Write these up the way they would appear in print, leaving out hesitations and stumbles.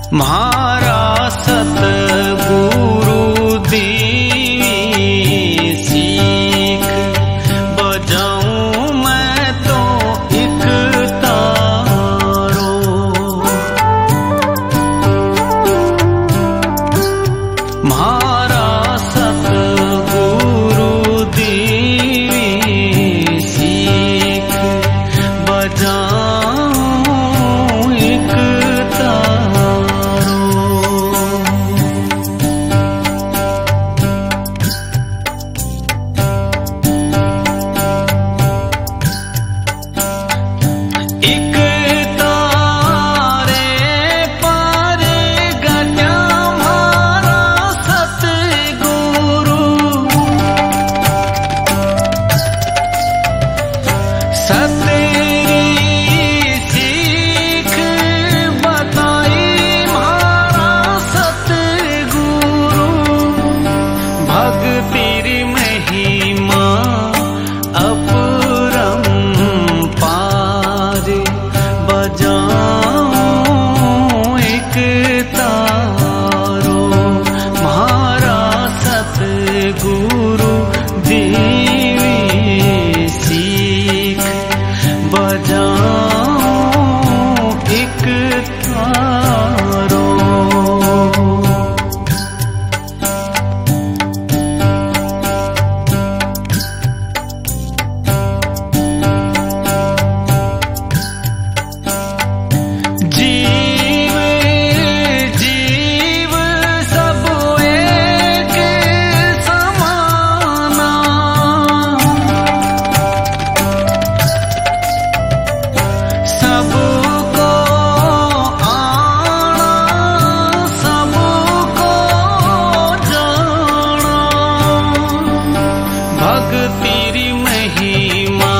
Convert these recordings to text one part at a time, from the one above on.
म्हारा सतगुरु दी सीख बजाऊं मैं तो एक तारो। म्हारा सतगुरु दी सीख बजाऊं एक गुरु देवी सीख बजाऊं एक तारो। तेरी महिमा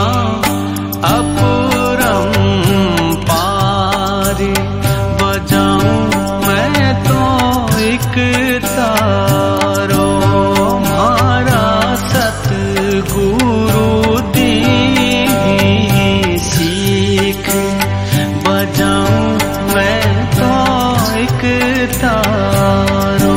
अपरंपार बजाऊं मैं तो एक तारो। म्हारा सतगुरु देवी सीख बजाऊं मैं तो एक तारो।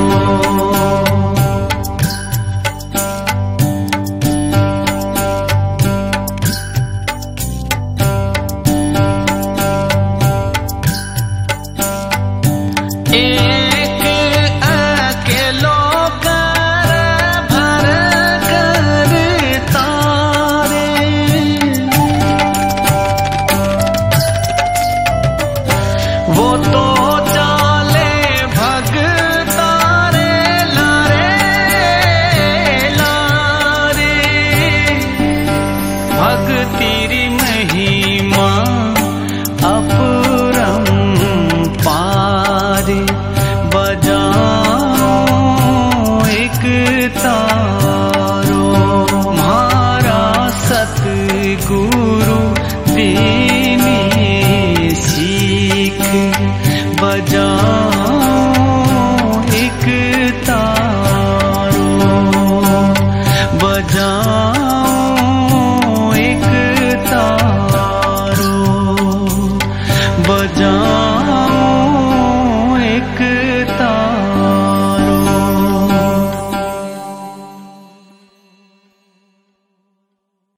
वो तो चाले भगतारे लारे भगतीरी महिमा अपरंपार बजाऊं एक तारो। म्हारा सतगुरु देवी सीख बजाऊं